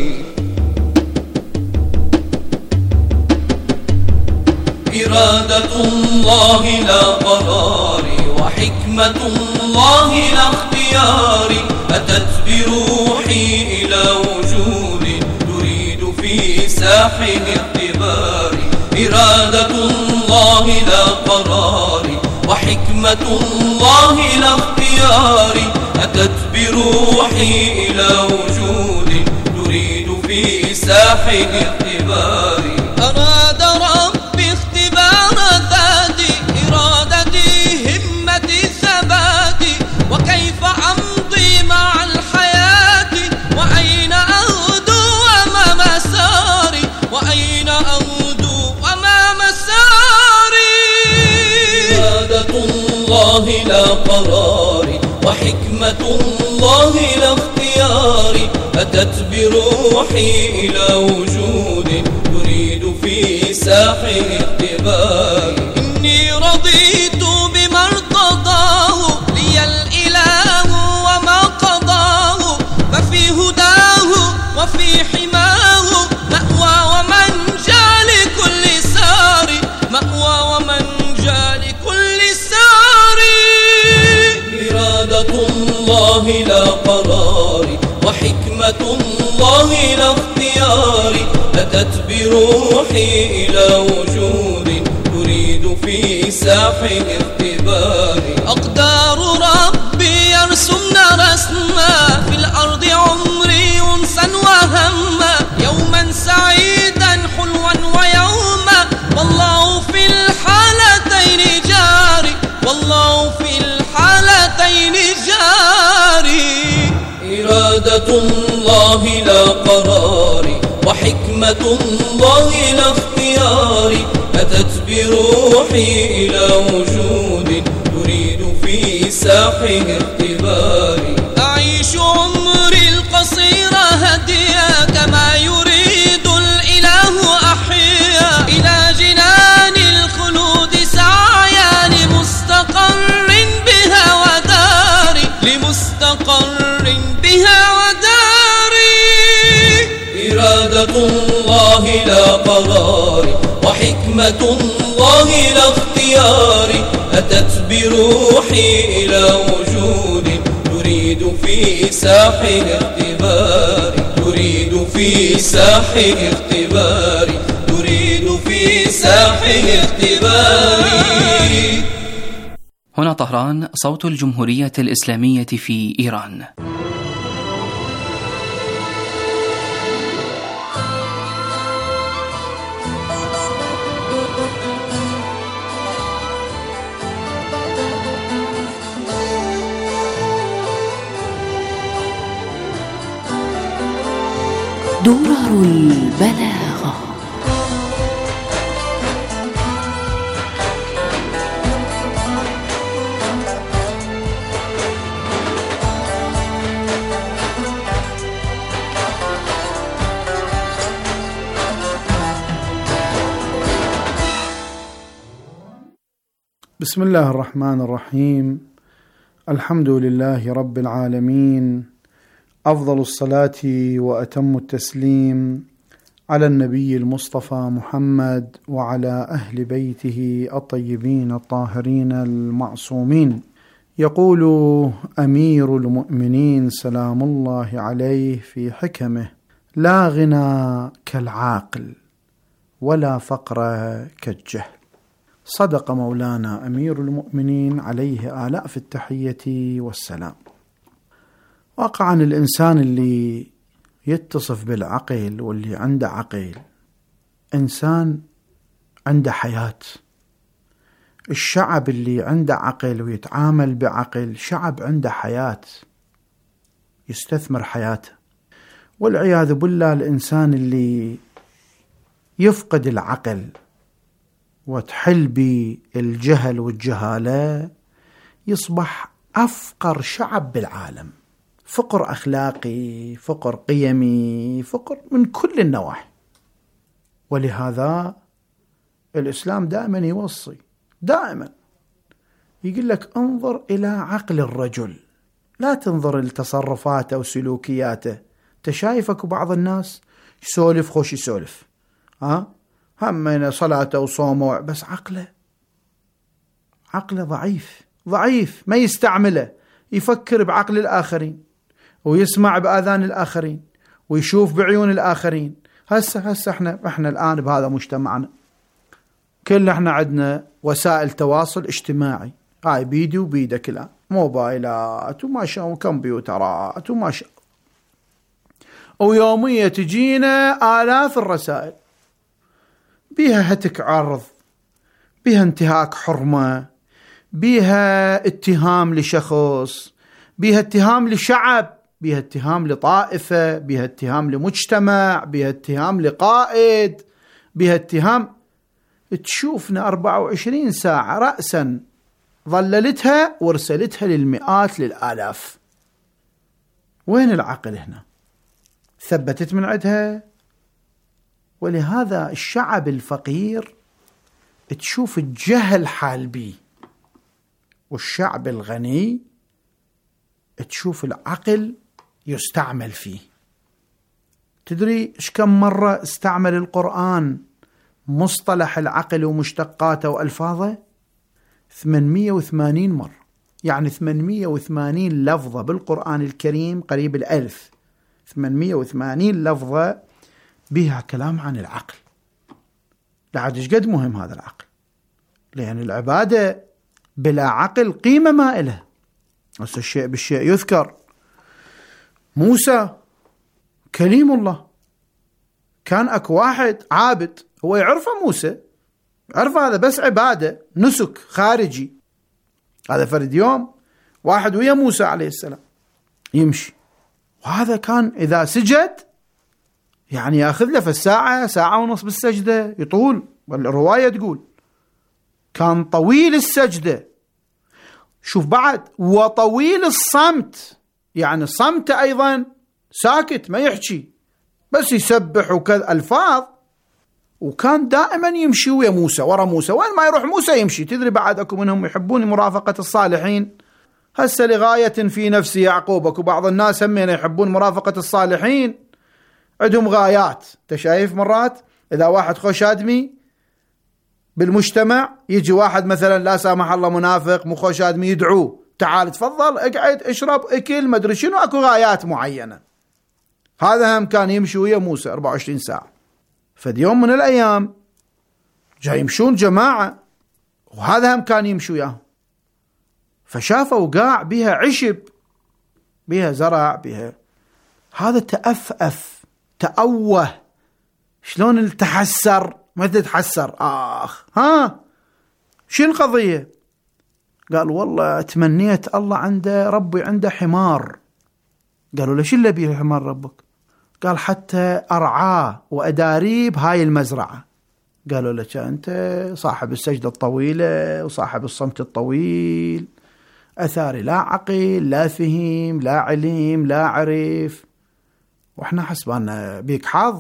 إرادة الله لا قراري، وحكمة الله لا اختياري. أتت بروحي إلى وجود تريد في ساحه اختباري. إرادة الله لا قراري، وحكمة الله لا اختياري. أتت بروحي إلى وجود تريد في ساحه اختباري. أراد ربي اختبار ذاتي، إرادتي همتي ثباتي، وكيف أمضي مع الحياة، وأين أغدو وما مساري، وأين أغدو وما مساري. إرادة الله لا قراري، وحكمة الله لا اختياري. أتت بروحي إلى وجود تريد في ساحه اختباري. إني رضيت بما ارتضاه لي الإله وما قضاه، ففي هداه وفي حماه مأوى ومنجى لكل سار، مأوى ومنجى لكل سار. إرادة الله لا قراري، وحكمة الله لا اختياري. أتت بروحي إلى وجود تريد في ساحه اختباري. أقدار ربي يرسمن رسما في الأرض عمري أنسا وهما، يوما سعيدا حلوا ويوما والله في الحال الله لا قرار وحكمة الله لا اختيار أتت بروحي إلى وجود تريد في ساحه اختباري أعيش عمري القصير هديا كما يريد الإله أحيا إلى جنان الخلود سعيا لمستقر بها وداري لمستقر بها وداري إرادة الله لا قرار وحكمة الله لا اختيار أتت بروحي إلى وجود تريد في ساحه اختباري تريد في ساحه اختباري تريد في ساحه اختباري. هنا طهران، صوت الجمهورية الإسلامية في إيران. درر البلاغة. بسم الله الرحمن الرحيم. الحمد لله رب العالمين، أفضل الصلاة وأتم التسليم على النبي المصطفى محمد وعلى أهل بيته الطيبين الطاهرين المعصومين. يقول أمير المؤمنين سلام الله عليه في حكمه: لا غنى كالعاقل ولا فقر كالجهل. صدق مولانا أمير المؤمنين عليه آلاف التحية والسلام. واقعا الإنسان اللي يتصف بالعقل واللي عنده عقل إنسان عنده حياة. الشعب اللي عنده عقل ويتعامل بعقل شعب عنده حياة، يستثمر حياته. والعياذ بالله الإنسان اللي يفقد العقل وتحل بالجهل والجهالة يصبح أفقر شعب بالعالم، فقر أخلاقي، فقر قيمي، فقر من كل النواحي. ولهذا الإسلام دائما يوصي، دائما يقول لك انظر إلى عقل الرجل، لا تنظر لتصرفاته وسلوكياته. تشايفك بعض الناس يسولف خوش يسولف، ها هم صلاته وصومه، بس عقله عقله ضعيف ضعيف ما يستعمله، يفكر بعقل الآخرين ويسمع بآذان الآخرين ويشوف بعيون الآخرين. هسه هسه احنا احنا الآن بهذا مجتمعنا كل احنا عندنا وسائل تواصل اجتماعي، هاي بيدي وبيدك الآن، موبايلات وما شاء وكمبيوترات وما شاء، ويوميا تجينا آلاف الرسائل بيها هتك عرض، بيها انتهاك حرمة، بيها اتهام لشخص، بيها اتهام لشعب، بيها اتهام لطائفة، بيها اتهام لمجتمع، بيها اتهام لقائد، بيها اتهام. تشوفنا أربعة وعشرين ساعة رأسا ظللتها ورسلتها للمئات للآلاف. وين العقل هنا؟ ثبتت من عندها. ولهذا الشعب الفقير تشوف الجهل حال بيه، والشعب الغني تشوف العقل يستعمل فيه. تدري ايش كم مرة استعمل القرآن مصطلح العقل ومشتقاته وألفاظه؟ ثمانمئة وثمانين مرة، يعني ثمانمئة وثمانين لفظة بالقرآن الكريم، قريب الألف. ثمانمئة وثمانين لفظة بها كلام عن العقل. لعد ايش قد مهم هذا العقل، لأن العبادة بلا عقل قيمة ما إله. بس الشيء بالشيء يذكر. موسى كليم الله، كان اكو واحد عابد هو يعرفه، موسى عرف هذا بس عبادة نسك خارجي. هذا فرد يوم واحد ويا موسى عليه السلام يمشي، وهذا كان إذا سجد يعني يأخذ له في الساعة ساعة ونص بالسجدة، يطول. والرواية تقول كان طويل السجدة. شوف بعد وطويل الصمت، يعني الصمت أيضا ساكت ما يحكي بس يسبح وكذا ألفاظ. وكان دائما يمشي ويا موسى، ورا موسى، وين ما يروح موسى يمشي. تدري بعد أكو منهم يحبون مرافقة الصالحين، هسه لغاية في نفس يعقوب. أكو بعض الناس هم يحبون مرافقة الصالحين، عندهم غايات. انت شايف مرات إذا واحد خوش آدمي بالمجتمع، يجي واحد مثلا لا سامح الله منافق مو خوش آدمي، يدعوه تعال تفضل اقعد اشرب اكل ما ادري شنو، اكو غايات معينة. هذا هم كان يمشي ويا موسى أربعة وعشرين ساعة. فد يوم من الأيام جاي يمشون جماعة، وهذا هم كان يمشي وياهم، فشافوا قاع بها عشب، بها زرع، بها هذا تأفأف تأوه. شلون التحسر؟ ما تتحسر آخ ها شو القضية؟ قال والله تمنيت الله عنده ربي عنده حمار. قالوا له شو اللي بيه حمار ربك؟ قال حتى أرعاه وأداريب هاي المزرعة. قالوا له أنت صاحب السجدة الطويلة وصاحب الصمت الطويل، أثاري لا عقل لا فهم لا علم لا عرف، وإحنا حسبنا بيك حظ.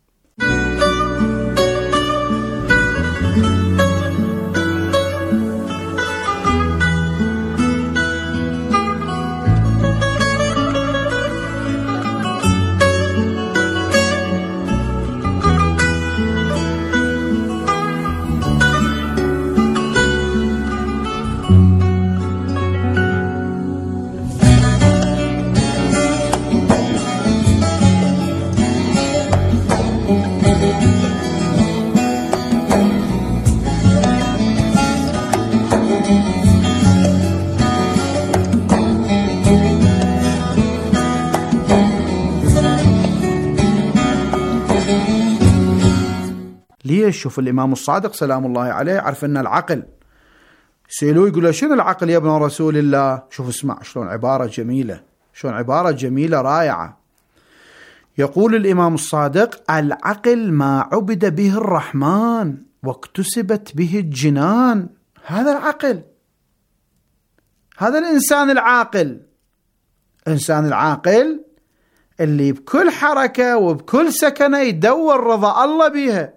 ليش؟ شوف الإمام الصادق سلام الله عليه عرف أن العقل، سيلوه يقول له شنو العقل يا ابن رسول الله؟ شوف اسمع شلون عبارة جميلة، شلون عبارة جميلة رائعة. يقول الإمام الصادق العقل ما عبد به الرحمن واكتسبت به الجنان. هذا العقل، هذا الإنسان العاقل، الإنسان العاقل اللي بكل حركة وبكل سكنة يدور رضا الله بيها،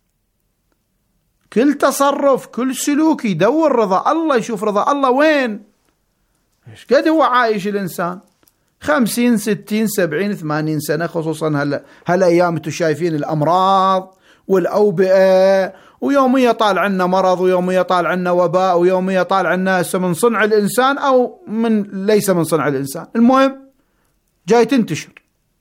كل تصرف كل سلوك يدور رضا الله، يشوف رضا الله وين. ايش قد هو عايش الإنسان خمسين ستين سبعين ثمانين سنة، خصوصا هلا هالأيام انتم شايفين الأمراض والأوبئة، ويوميا طالع عنا مرض، ويوميا طالع عنا وباء، ويوميا طالع عنا من صنع الإنسان أو من ليس من صنع الإنسان، المهم جاي تنتشر.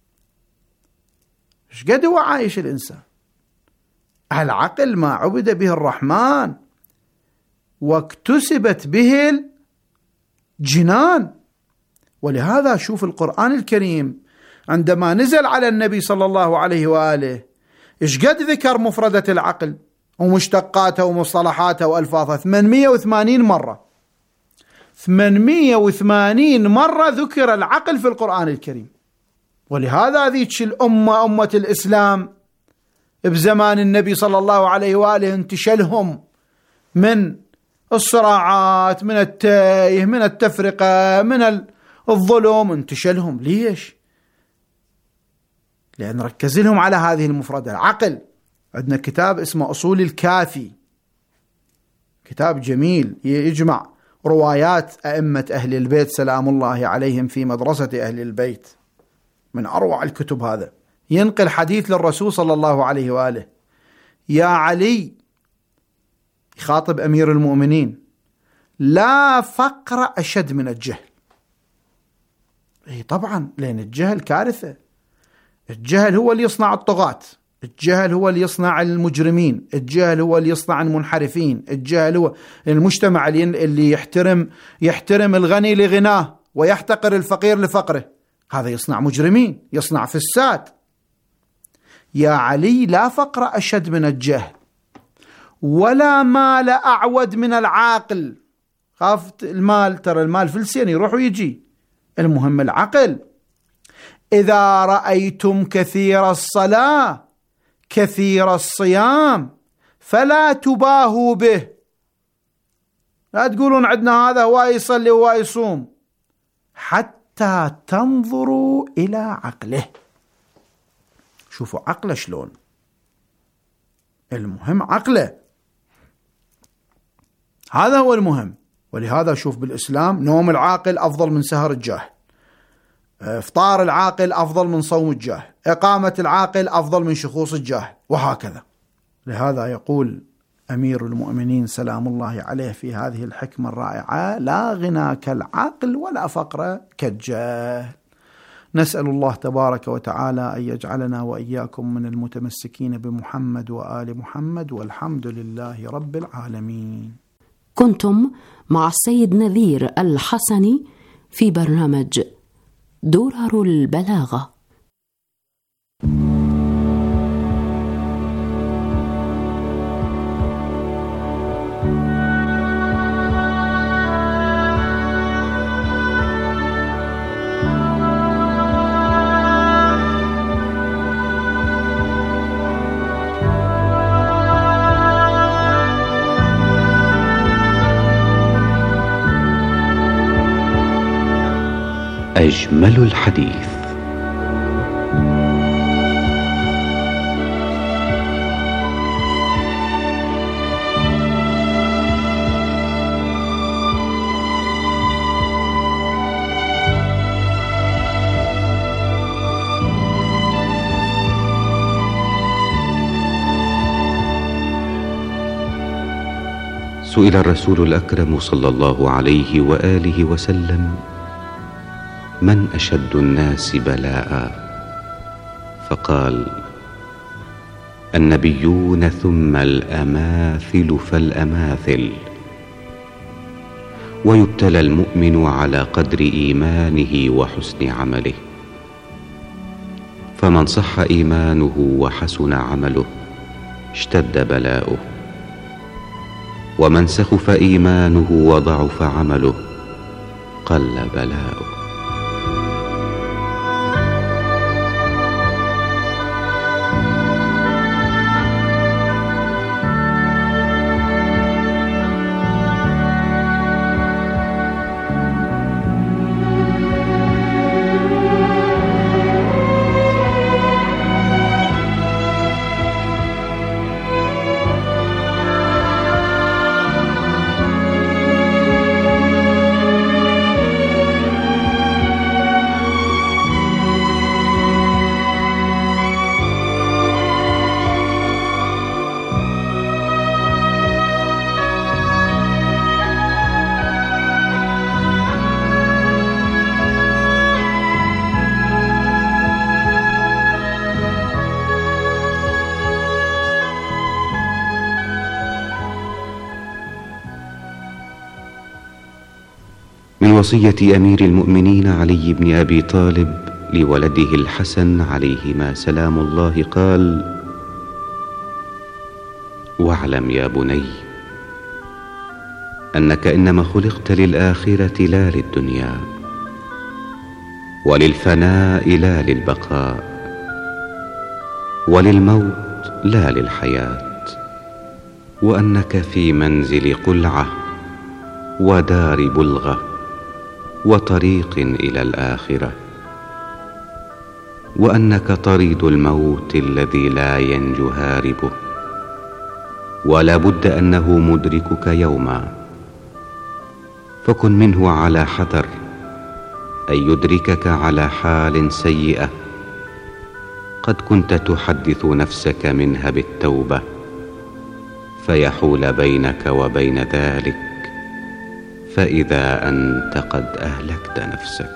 ايش قد هو عايش الإنسان؟ العقل ما عبد به الرحمن واكتسبت به الجنان. ولهذا شوف القرآن الكريم عندما نزل على النبي صلى الله عليه وآله إيش قد ذكر مفردة العقل ومشتقاته ومصطلحاته وألفاظه؟ ثمانمئة وثمانين مرة، ثمانمئة وثمانين مرة ذكر العقل في القرآن الكريم. ولهذا ذيك الأمة أمة الإسلام بزمان النبي صلى الله عليه وآله انتشلهم من الصراعات، من التايه، من التفرقة، من الظلم، انتشلهم. ليش؟ لأن ركز لهم على هذه المفردة العقل. عندنا كتاب اسمه أصول الكافي، كتاب جميل يجمع روايات أئمة أهل البيت سلام الله عليهم في مدرسة أهل البيت، من أروع الكتب. هذا ينقل حديث للرسول صلى الله عليه وآله: يا علي، يخاطب أمير المؤمنين، لا فقر أشد من الجهل. اي طبعا، لأن الجهل كارثة. الجهل هو اللي يصنع الطغاة، الجهل هو اللي يصنع المجرمين، الجهل هو اللي يصنع المنحرفين، الجهل هو المجتمع اللي يحترم يحترم الغني لغناه ويحتقر الفقير لفقره. هذا يصنع مجرمين، يصنع فساد. يا علي، لا فقر أشد من الجهل ولا مال أعود من العاقل. خافت المال، ترى المال فلسين يروح ويجي، المهم العقل. إذا رأيتم كثير الصلاة كثير الصيام فلا تباهوا به، لا تقولون عندنا هذا هو يصلي وهو يصوم، حتى تنظروا إلى عقله. شوفوا عقله شلون، المهم عقله، هذا هو المهم. ولهذا شوف بالإسلام نوم العاقل أفضل من سهر الجاهل، إفطار العاقل أفضل من صوم الجاهل، إقامة العاقل أفضل من شخوص الجاهل، وهكذا. لهذا يقول أمير المؤمنين سلام الله عليه في هذه الحكمة الرائعة: لا غنى كالعقل ولا فقر كالجهل. نسأل الله تبارك وتعالى أن يجعلنا وإياكم من المتمسكين بمحمد وآل محمد، والحمد لله رب العالمين. كنتم مع السيد نذير الحسني في برنامج درر البلاغة. أجمل الحديث. سئل الرسول الأكرم صلى الله عليه وآله وسلم: من أشد الناس بلاء؟ فقال: النبيون ثم الأماثل فالأماثل. ويبتلى المؤمن على قدر إيمانه وحسن عمله، فمن صح إيمانه وحسن عمله اشتد بلاؤه، ومن سخف إيمانه وضعف عمله قل بلاؤه. من وصية أمير المؤمنين علي بن أبي طالب لولده الحسن عليهما سلام الله قال: واعلم يا بني أنك إنما خلقت للآخرة لا للدنيا، وللفناء لا للبقاء، وللموت لا للحياة، وأنك في منزل قلعة ودار بلغة وطريق إلى الآخرة، وأنك طريد الموت الذي لا ينجو هاربه، ولا بد أنه مدركك يوما، فكن منه على حذر أن يدركك على حال سيئة قد كنت تحدث نفسك منها بالتوبة، فيحول بينك وبين ذلك، فإذا أنت قد أهلكت نفسك.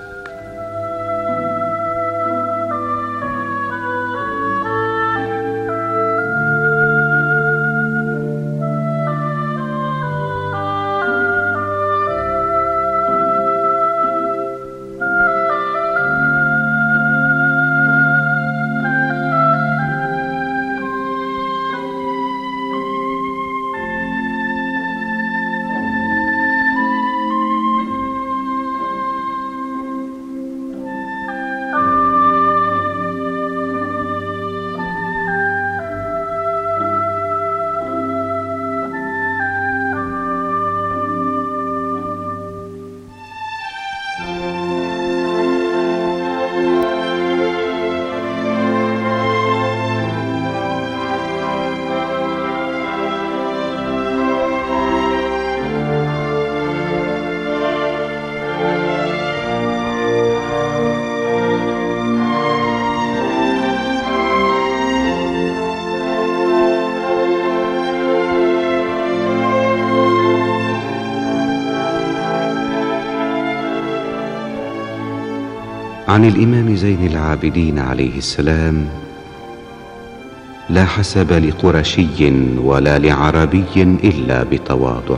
عن الإمام زين العابدين عليه السلام: لا حسب لقرشي ولا لعربي إلا بتواضع،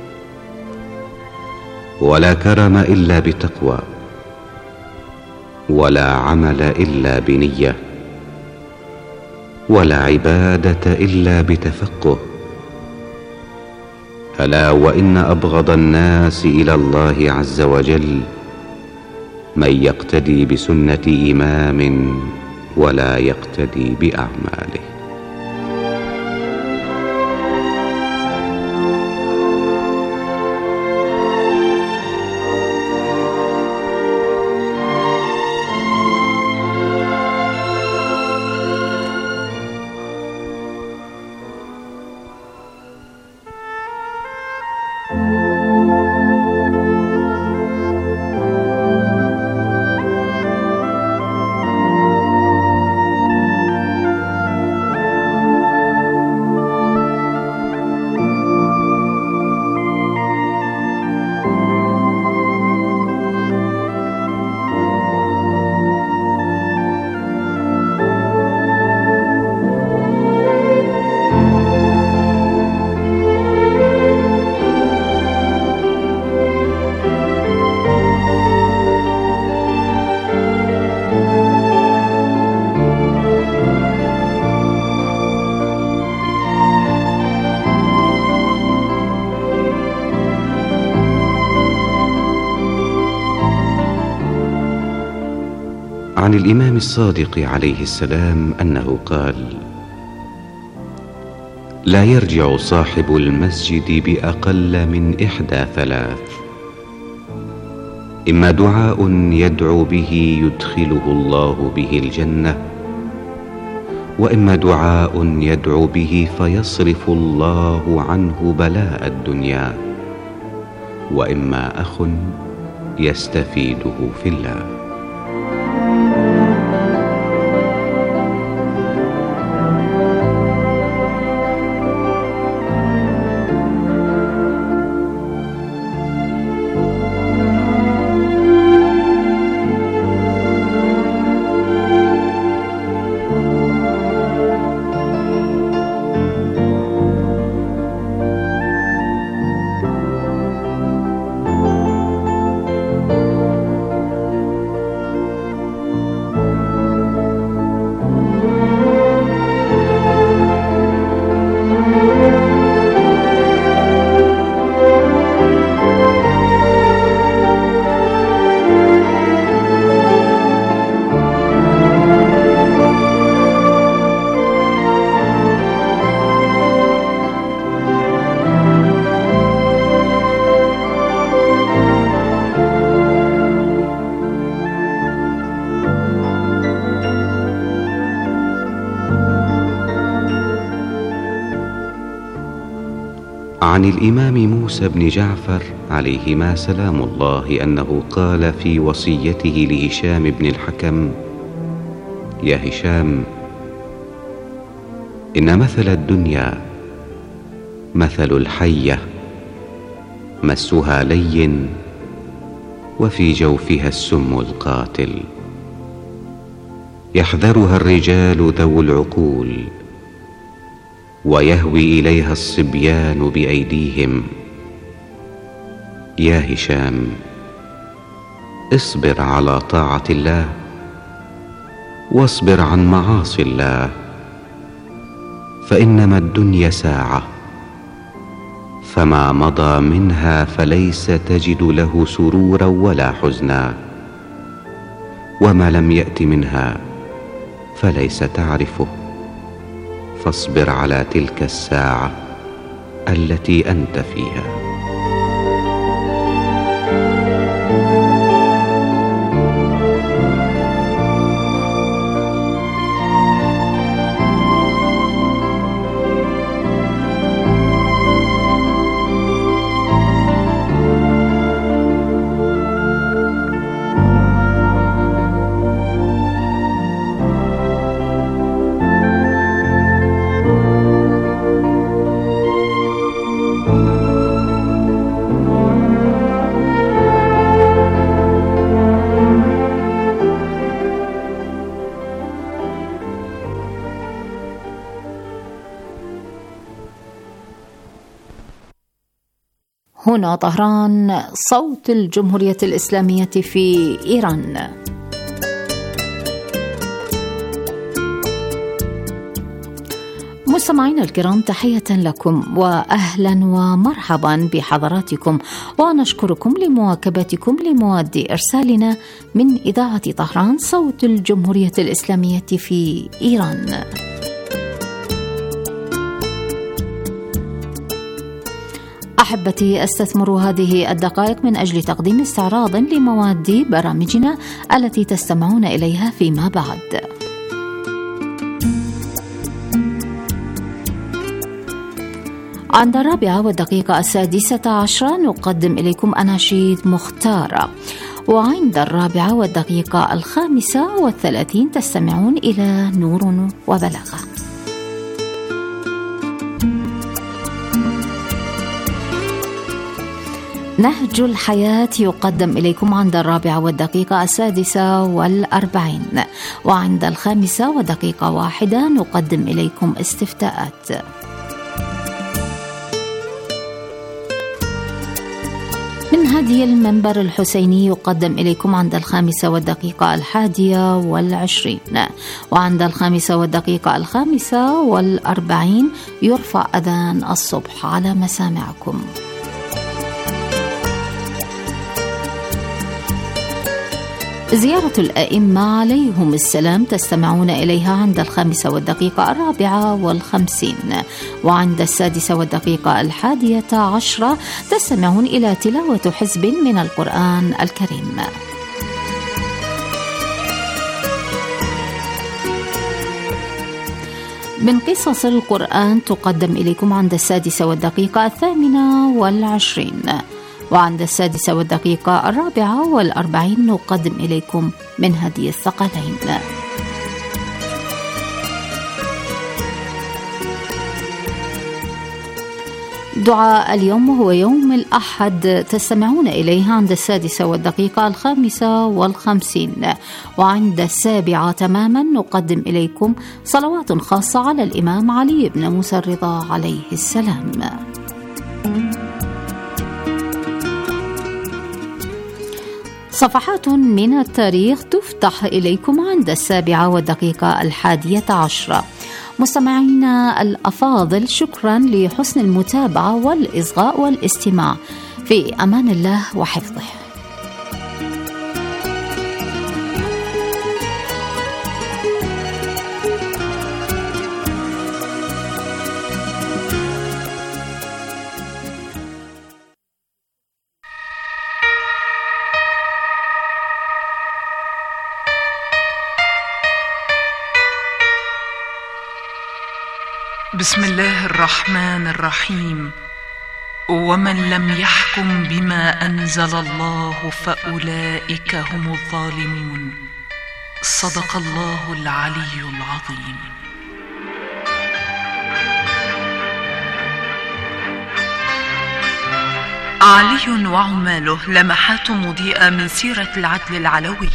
ولا كرم إلا بتقوى، ولا عمل إلا بنية، ولا عبادة إلا بتفقه. ألا وإن أبغض الناس إلى الله عز وجل من يقتدي بسنة إمام ولا يقتدي بأعماله. عن الإمام الصادق عليه السلام أنه قال: لا يرجع صاحب المسجد بأقل من إحدى ثلاث: إما دعاء يدعو به يدخله الله به الجنة، وإما دعاء يدعو به فيصرف الله عنه بلاء الدنيا، وإما أخ يستفيده في الله. عن الإمام موسى بن جعفر عليهما سلام الله أنه قال في وصيته لهشام بن الحكم: يا هشام، إن مثل الدنيا مثل الحية، مسها لين وفي جوفها السم القاتل، يحذرها الرجال ذو العقول، ويهوي إليها الصبيان بأيديهم. يا هشام، اصبر على طاعة الله، واصبر عن معاصي الله، فإنما الدنيا ساعة، فما مضى منها فليس تجد له سرورا ولا حزنا، وما لم يأت منها فليس تعرفه، فاصبر على تلك الساعة التي أنت فيها. هنا طهران، صوت الجمهورية الإسلامية في إيران. مستمعينا الكرام، تحية لكم وأهلا ومرحبا بحضراتكم، ونشكركم لمواكبتكم لمواد إرسالنا من إذاعة طهران، صوت الجمهورية الإسلامية في إيران. أحبتي، أستثمر هذه الدقائق من أجل تقديم استعراض لمواد برامجنا التي تستمعون إليها فيما بعد. عند الرابعة والدقيقة السادسة عشرة نقدم إليكم أناشيد مختارة، وعند الرابعة والدقيقة الخامسة والثلاثين تستمعون إلى نور وبلاغة. نهج الحياة يقدم إليكم عند الرابعة والدقيقة السادسة والأربعين، وعند الخامسة والدقيقة واحدة نقدم إليكم استفتاءات. من هدي المنبر الحسيني يقدم إليكم عند الخامسة والدقيقة الحادية والعشرين، وعند الخامسة والدقيقة الخامسة والأربعين يرفع أذان الصبح على مسامعكم. زيارة الأئمة عليهم السلام تستمعون إليها عند الخامسة والدقيقة الرابعة والخمسين، وعند السادسة والدقيقة الحادية عشرة تستمعون إلى تلاوة حزب من القرآن الكريم. من قصص القرآن تقدم إليكم عند السادسة والدقيقة الثامنة والعشرين، وعند السادسة والدقيقة الرابعة والأربعين نقدم إليكم من هدي الثقلين. دعاء اليوم هو يوم الأحد تستمعون إليه عند السادسة والدقيقة الخامسة والخمسين، وعند السابعة تماما نقدم إليكم صلوات خاصة على الإمام علي بن موسى الرضا عليه السلام. صفحات من التاريخ تفتح إليكم عند السابعة والدقيقة الحادية عشرة. مستمعينا الأفاضل، شكرا لحسن المتابعة والإصغاء والاستماع، في أمان الله وحفظه. بسم الله الرحمن الرحيم. ومن لم يحكم بما أنزل الله فأولئك هم الظالمون. صدق الله العلي العظيم. علي وعماله، لمحات مضيئة من سيرة العدل العلوي.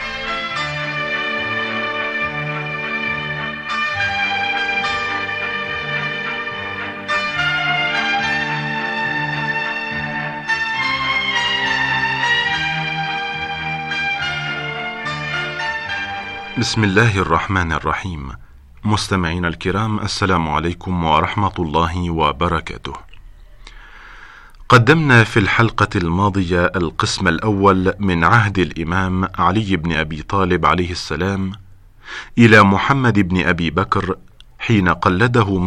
بسم الله الرحمن الرحيم. مستمعينا الكرام، السلام عليكم ورحمة الله وبركاته. قدمنا في الحلقة الماضية القسم الأول من عهد الإمام علي بن أبي طالب عليه السلام إلى محمد بن أبي بكر حين قلده